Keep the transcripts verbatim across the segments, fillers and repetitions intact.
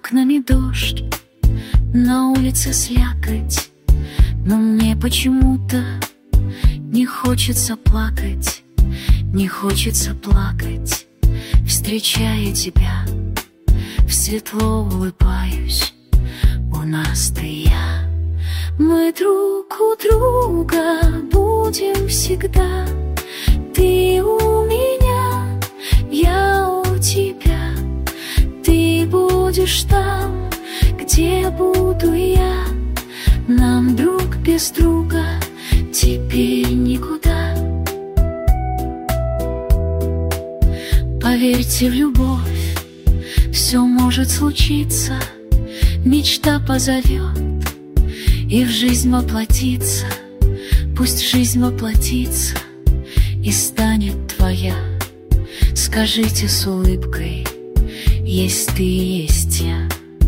окнами дождь, на улице слякоть, но мне почему-то не хочется плакать, не хочется плакать. Встречая тебя, в светло улыбаюсь. У нас ты и я, мы друг у друга будем всегда. Ты у меня, я у тебя. Ты будешь там, где буду я. Нам друг без друга теперь никуда. Поверьте в любовь, все может случиться. Мечта позовет и в жизнь воплотится. Пусть жизнь воплотится и станет твоя. Скажите с улыбкой: есть ты, есть я.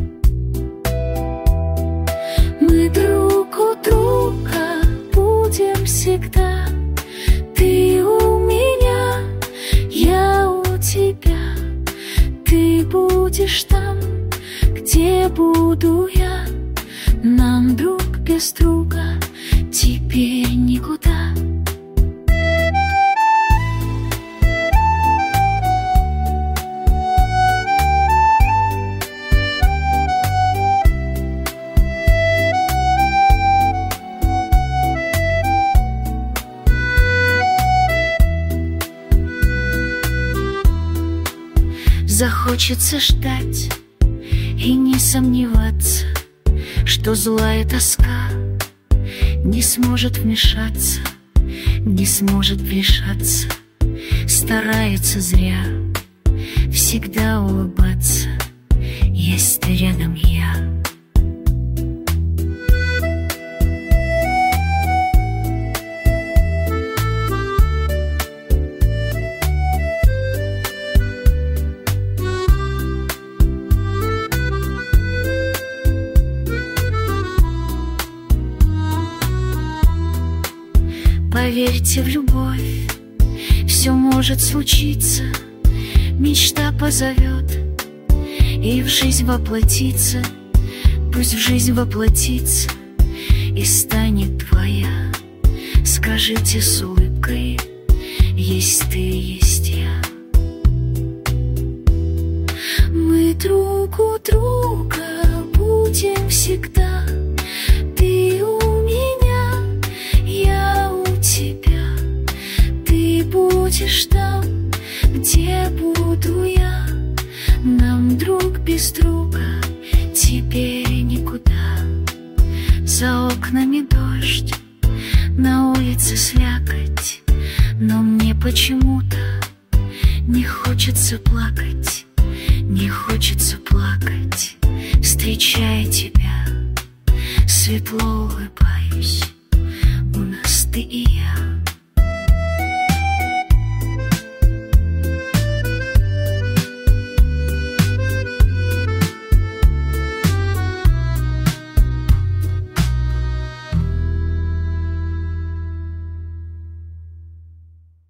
Мы друг у друга будем всегда. Ты у меня, я у тебя. Ты будешь там, где буду я. Нам друг без друга теперь никуда. Захочется ждать и не сомневаться, что злая тоска не сможет вмешаться, не сможет вмешаться. Старается зря всегда улыбаться, есть рядом я. Поверьте в любовь, все может случиться. Мечта позовет и в жизнь воплотится. Пусть в жизнь воплотится и станет твоя. Скажите с улыбкой: есть ты, есть я. Мы друг у друга будем всегда. Ты у меня, я у тебя. Ты будешь там, где буду я. Нам друг без друга теперь никуда. За окнами дождь, на улице слякоть, но мне почему-то не хочется плакать, не хочется плакать. Встречая тебя, светло улыбаюсь.